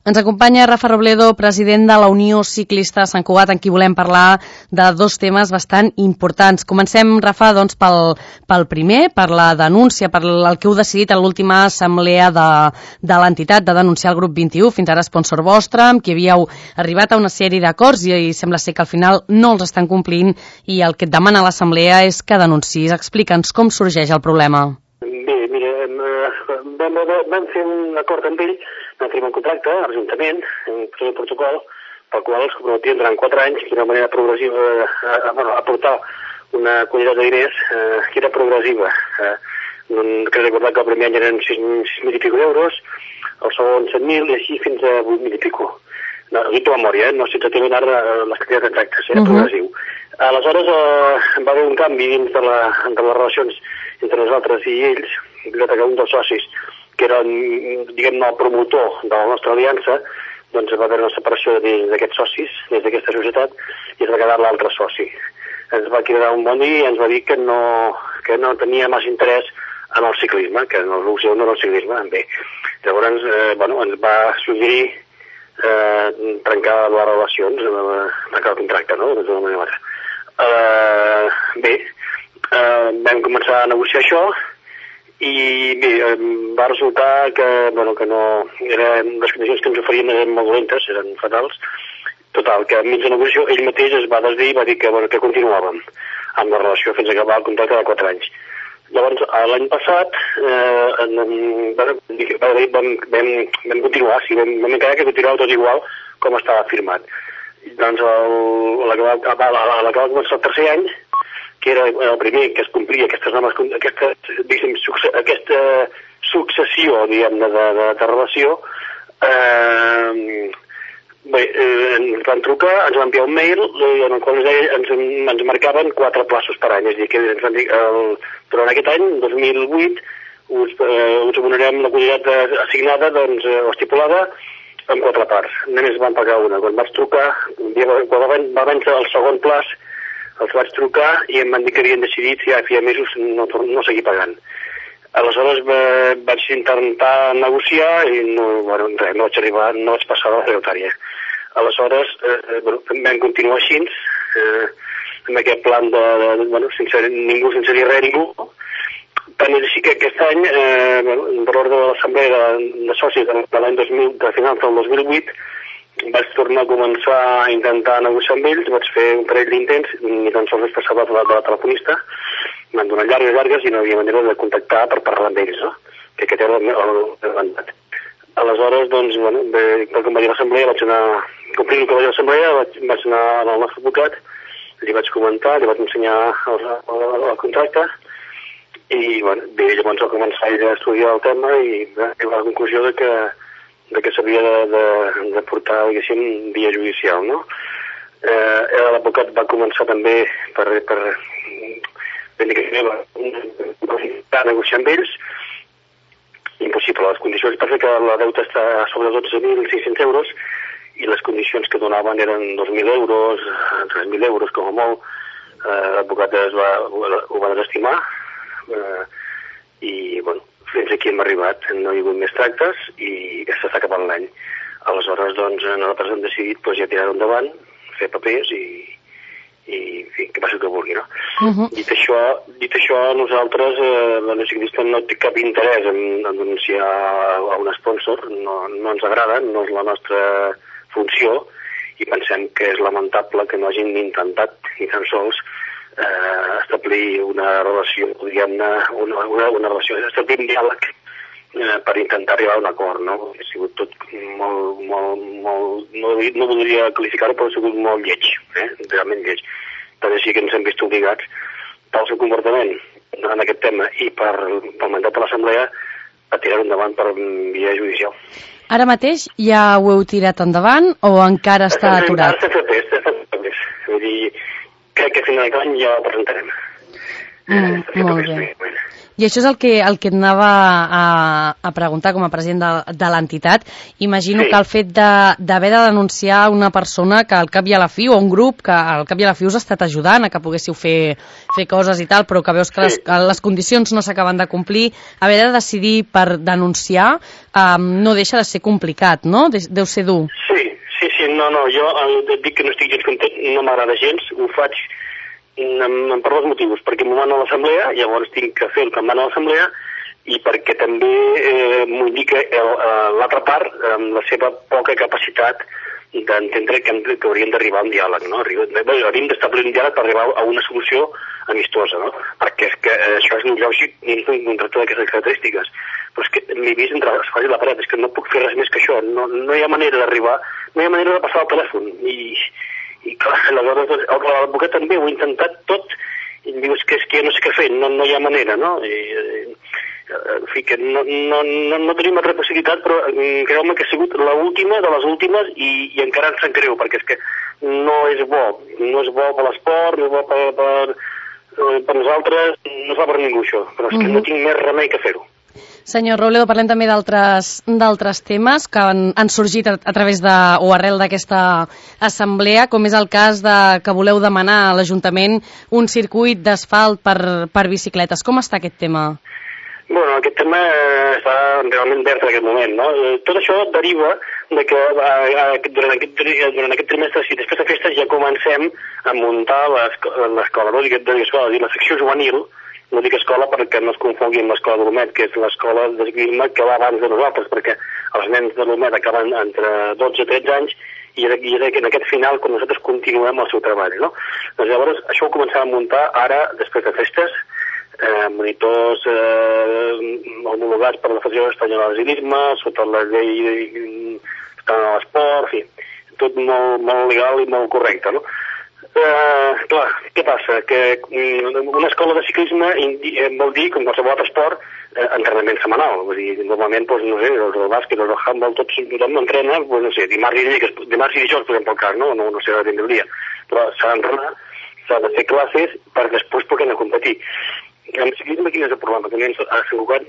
Ens acompanya Rafa Robledo, president de la Unió Ciclista Sant Cugat, amb qui volem parlar de dos temes bastant importants. Comencem, Rafa, doncs, pel primer, per la denúncia, per el que heu decidit a l'última assemblea de l'entitat de denunciar el grup 21, fins ara sponsor vostre, amb qui havíeu arribat a una sèrie d'acords i sembla ser que al final no els estan complint i el que et demana l'assemblea és que denunciïs. Explica'ns com sorgeix el problema. Bé, mira, vam fer un acord amb ell, vam firmar un contracte a l'Ajuntament, un protocol, pel qual els comprometíem durant 4 anys, d'una manera progressiva, aportar una quantitat de diners que era progressiva. Crec recordar que el primer any eren 6.000 i pico d'euros, el segon 7.000 i així fins a 8.000 i pico. No, dic de memòria, no sé exactament ara les quantitats exactes, era progressiu. Aleshores va haver un canvi dins de les relacions entre nosaltres i ells, que un dels socis, que era, diguem-ne, el promotor de la nostra aliança, doncs va haver una separació d'aquests socis, des d'aquesta societat, i es va quedar l'altre soci. Ens va cridar un bon dia i ens va dir que no tenia massa interès en el ciclisme, que l'opció no era el ciclisme. Bé, llavors, ens va suggerir trencar les relacions, trencar el contracte, no?, d'una manera o altra. Bé, vam començar a negociar això i bé, va resultar que no, les condicions que ens oferien eren molt dolentes, eren fatals. Total, que enmig de negociació ell mateix es va desdir i va dir que continuàvem amb la relació fins a acabar el contracte de 4 anys. Llavors, l'any passat vam continuar, vam encarar que continuava tot igual com estava firmat. Doncs a l'acabar de començar el tercer any, que era el primer que es complia aquestes normes, aquesta successió, diguem-ne, de relació, ens van trucar, ens van enviar un mail en el qual ens marcaven 4 plaços per any, és a dir, que ens van dir durant aquest any, 2008, us abonarem la quantitat assignada, doncs, o estipulada, en 4 parts. Només van pagar una. Quan vaig trucar, quan va vèncer el segon plaç, els vaig trucar i em van dir que havien decidit ja feia mesos no seguir pagant. Aleshores vaig intentar negociar i no vaig arribar, no vaig passar a la secretària. Aleshores vam continuar així, amb aquest plan ningú sense dir res a ningú. Tant és així que aquest any, per ordre de l'assemblea de socis de l'any 2000, de finals del 2008, vaig tornar a començar a intentar negociar amb ells, vaig fer un parell d'intents, ni tan sols es passava de la telefonista, m'han donat llargues i no havia manera de contactar per parlar amb ells, no? Que aquest era el mandat. Aleshores, doncs, quan vaig a l'assemblea, vaig anar, complint el que vaig a l'assemblea, vaig anar al nostre advocat, li vaig comentar, li vaig ensenyar el contracte, i bé, llavors va començar ell a estudiar el tema i va arribar a la conclusió de que s'havia de portar, diguéssim, via judicial, no? L'advocat va començar també per negociar amb ells, impossible. Les condicions, per fer que la deuta està sobre 12.600 euros i les condicions que donaven eren 2.000 euros, 3.000 euros com a molt. L'advocat ho va desestimar i, fins aquí hem arribat. No hi ha hagut més tractes i s'està acabant l'any. Aleshores, doncs, nosaltres hem decidit ja tirar-ho endavant, fer papers i en fi, que passi el que vulgui, no? Dit això, nosaltres, la Unió Ciclista, no té cap interès en denunciar a un sponsor, no ens agrada, no és la nostra funció i pensem que és lamentable que no hagin intentat ni tan sols establir una relació, diguem-ne, una relació, establir un diàleg per intentar arribar a un acord, no? Ha sigut tot molt, no voldria qualificar-ho, però ha sigut molt lleig, realment lleig. Tant així que ens hem vist obligats pel seu comportament en aquest tema i pel mandat de l'Assemblea a tirar-ho endavant per via judicial. Ara mateix ja ho heu tirat endavant o encara està aturat? Està fet papers. Vull dir, crec que a final d'any ja ho presentarem. Molt bé. I això és el que et anava a preguntar com a president de l'entitat. Imagino que el fet d'haver de denunciar una persona que al cap i a la fi, o un grup que al cap i a la fi us ha estat ajudant a que poguéssiu fer coses i tal, però que veus que les condicions no s'acaben de complir, haver de decidir per denunciar no deixa de ser complicat, no? Deu ser dur. Sí, jo et dic que no estic gens content, no m'agrada gens, ho faig per dos motius, perquè m'ho van a l'assemblea, llavors tinc que fer el que em van a l'assemblea, i perquè també m'ho indica l'altra part amb la seva poca capacitat d'entendre que hauríem d'arribar a un diàleg, no? Hauríem d'establir un diàleg per arribar a una solució amistosa, no? Perquè és que això és lògic dins d'un tractat d'aquestes característiques, però és que m'he vist entre l'espasa i la paret, és que no puc fer res més que això, no hi ha manera d'arribar, no hi ha manera de passar el telèfon, i clar, aleshores l'advocat també ho ha intentat tot, i em diu, és que ja no sé què fer, no hi ha manera, no? En fi, que no tenim altra possibilitat, però creu-me que ha sigut l'última de les últimes i encara ens en creu, perquè és que no és bo per l'esport, no és bo per nosaltres, no es va per ningú això, però és que no tinc més remei que fer-ho. Senyor Robledo, parlem també d'altres temes que han sorgit a través o arrel d'aquesta assemblea, com és el cas que voleu demanar a l'Ajuntament un circuit d'asfalt per bicicletes. Com està aquest tema? Bueno, aquest tema està realment verd en aquest moment, no? Tot això deriva de que durant aquest trimestre, si després de festes ja comencem a muntar l'escola, no dic l'escola, la secció juvenil. No dic escola perquè no es confongui amb l'escola de l'Homet, que és l'escola de ciclisme que va abans de nosaltres, perquè els nens de l'Homet acaben entre 12 i 13 anys i és en aquest final quan nosaltres continuem el seu treball, no? Doncs llavors això ho començàvem a muntar ara, després de festes, monitors homologats per la Federació Espanyola de Ciclisme, sota la llei de l'esport, en fi, tot molt legal i molt correcte, no? Clar, què passa? Que una escola de ciclisme vol dir, com qualsevol altre esport, entrenament setmanal. Vull dir, normalment, no sé, el bàsquet, el handball, tothom entrena, no sé, dimarts i dijous, per exemple, el cas, no sé ben del dia. Però s'ha d'entrenar, s'ha de fer classes per després poder anar a competir. En el ciclisme, quin és el problema? Que a Sant Cugat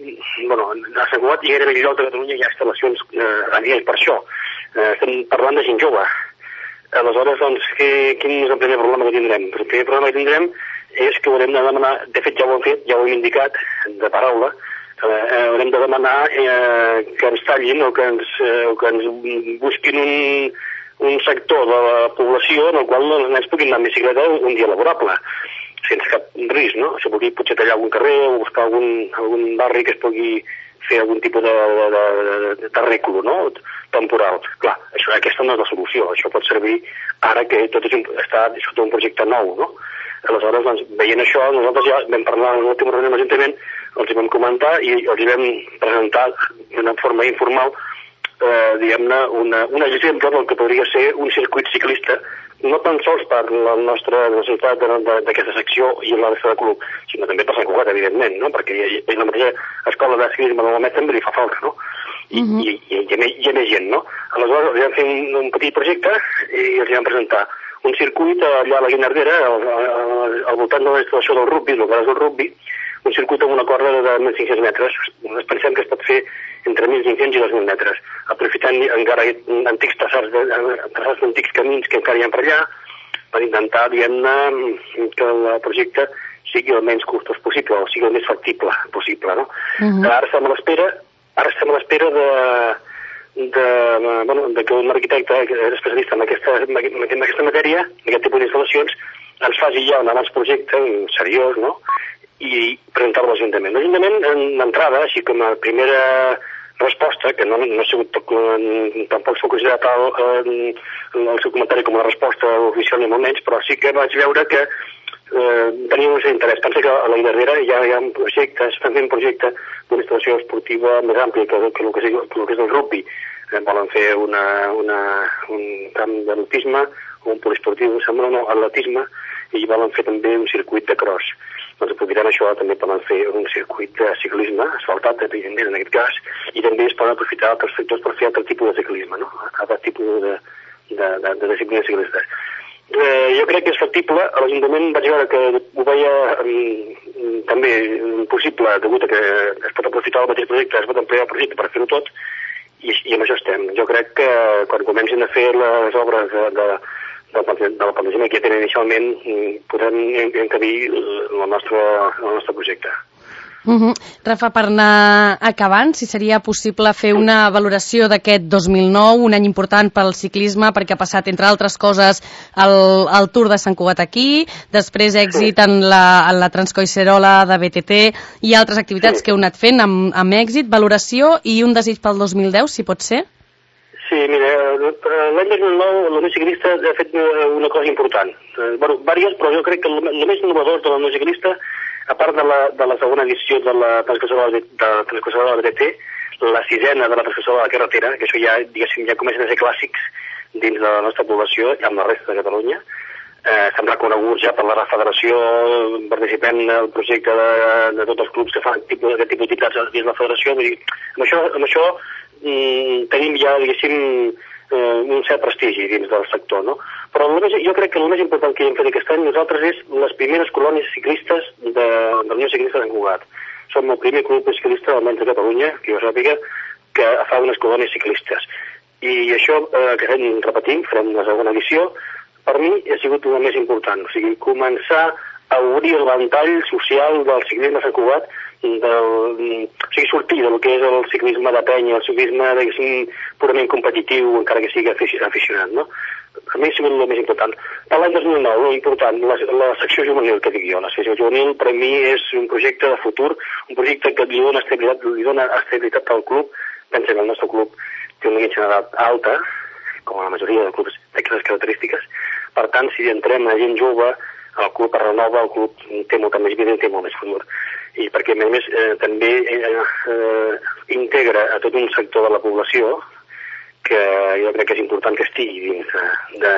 i gairebé lloc de Catalunya hi ha instal·lacions adients per això. Estem parlant de gent jove. Aleshores, doncs, quin és el primer problema que tindrem? El primer problema que tindrem és que haurem de demanar, de fet ja ho hem fet, ja ho hem indicat de paraula, haurem de demanar que ens tallin o que ens busquin un sector de la població en el qual els nens puguin anar amb bicicleta un dia laborable, sense cap risc, no? Això vol dir potser tallar algun carrer o buscar algun barri que es pugui fer algun tipus de terrícolo, no? Temporal. Clar, aquesta no és la solució. Això pot servir ara que tot està sota un projecte nou, no? Aleshores, doncs, veient això, nosaltres ja vam parlar en l'última reunió amb l'Ajuntament, els hi vam comentar i els hi vam presentar d'una forma informal, diguem-ne, un exemple del que podria ser un circuit ciclista, no tan sols per la nostra necessitat d'aquesta secció i la resta de club, sinó també per Sant Cugat, evidentment, no? Perquè la mateixa escola de ciclisme de l'Homet també li fa falta, no? I hi ha més gent, no? Aleshores, els vam fer un petit projecte i els vam presentar un circuit allà a la Guinardera, al voltant de la instal·lació del rugby, el que és el rugby, un circuit amb una corda de 1.500 metres. Pensem que es pot fer entre 1.500 i 2.000 metres, aprofitant encara antics traçats d'antics camins que encara hi ha per allà, per intentar, diguem-ne, que el projecte sigui el menys costós possible, o sigui el més factible possible, no? Ara estem a l'espera de que un arquitecte especialista en aquesta matèria, en aquest tipus d'instal·lacions, ens faci ja un abans-projecte seriós, no?, i presentar-lo a l'Ajuntament. L'Ajuntament, d'entrada, així com a primera resposta, que no ha sigut tampoc s'ha considerat el seu comentari com una resposta oficial ni molt menys, però sí que vaig veure que tenia un cert interès. Pensa que a la Guinardera ja hi ha un projecte, estan fent un projecte d'una instal·lació esportiva més àmplia que el que és el rugby. Volen fer un camp d'atletisme, un poliesportiu, sembla, no, atletisme, i volen fer també un circuit de cross. Doncs aprofitant això també poden fer un circuit de ciclisme, asfaltat, evidentment, en aquest cas, i també es poden aprofitar altres sectors per fer altre tipus de ciclisme, no? Altre tipus de disciplines ciclistes. Jo crec que és factible. A l'Ajuntament vaig veure que ho veia també possible, degut a que es pot aprofitar el mateix projecte, es pot ampliar el projecte per fer-ho tot, i amb això estem. Jo crec que quan comencin a fer les obres del plantejament que ja tenen inicialment, podrem encabir el nostre projecte. Rafa, per anar acabant, si seria possible fer una valoració d'aquest 2009, un any important pel ciclisme, perquè ha passat, entre altres coses, el Tour de Sant Cugat aquí, després èxit en la Transcoixerola de BTT i altres activitats que heu anat fent amb èxit, valoració i un desig pel 2010, si pot ser? Sí, mira, l'any 2009 la Unió Ciclista ha fet una cosa important. Diverses, però jo crec que el més innovador de la Unió Ciclista, a part de la segona edició de la Transcoixerola de BTT, la sisena de la Transcoixerola de la Carretera, que això ja, diguéssim, ja comencen a ser clàssics dins de la nostra població i amb la resta de Catalunya. Estem reconeguts ja per la Federació, participem en el projecte de tots els clubs que fan aquest tipus d'activitats dins la Federació. Vull dir, amb això tenim ja, diguéssim, un cert prestigi dins del sector, no? Però jo crec que el més important que hem fet aquest any nosaltres és les primeres colònies ciclistes de la Unió Ciclista de Sant Cugat. Som el primer club ciclista, almenys de Catalunya, que jo sàpiga, que fa unes colònies ciclistes. I això que repetim, farem la segona edició, per mi ha sigut el més important. O sigui, començar a obrir el ventall social del ciclisme a Sant Cugat, sortir del que és el ciclisme de penya, el ciclisme purament competitiu, encara que sigui aficionat, no? A mi ha sigut el més important. Per l'any 2009, important, la secció juvenil que dic jo. La secció juvenil per a mi és un projecte de futur, un projecte que li dona estabilitat al club. Pensa que el nostre club té una mitjana d'edat alta, com la majoria de clubs d'aquestes característiques. Per tant, si entrem a gent jove, el club es renova, el club té molta més vida i té molt més futur. I perquè, a més, també integra a tot un sector de la població que jo crec que és important que estigui dins de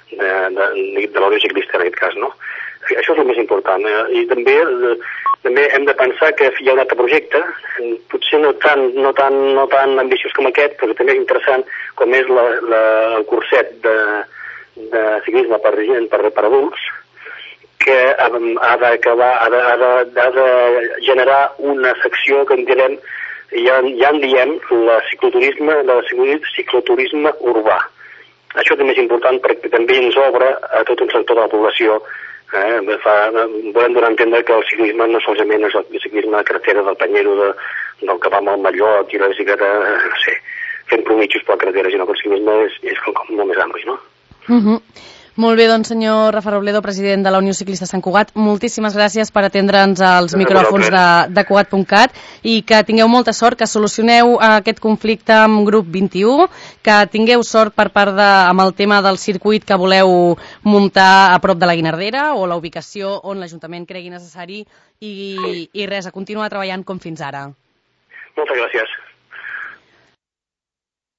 la Unió Ciclista, en aquest cas, no? Això és el més important. I també hem de pensar que hi ha un altre projecte, potser no tan ambiciós com aquest, però també és interessant, com és el curset de ciclisme per adults, que ha de generar una secció que en direm, ja en diem, el cicloturisme urbà. Això també és important perquè també ens obre a tot un sector de la població. Volem donar a entendre que el ciclisme no solament és el ciclisme de carretera, del Panyero, del que va amb el mallot i la bicicleta, no sé, fent promitjos per la carretera, sinó que el ciclisme és molt més ampli, no? Molt bé, doncs, senyor Rafa Robledo, president de la Unió Ciclista Sant Cugat, moltíssimes gràcies per atendre'ns als micròfons de Cugat.cat i que tingueu molta sort, que solucioneu aquest conflicte amb grup 21, que tingueu sort per part amb el tema del circuit que voleu muntar a prop de la Guinardera o la ubicació on l'Ajuntament cregui necessari i res, a continuar treballant com fins ara. Moltes gràcies.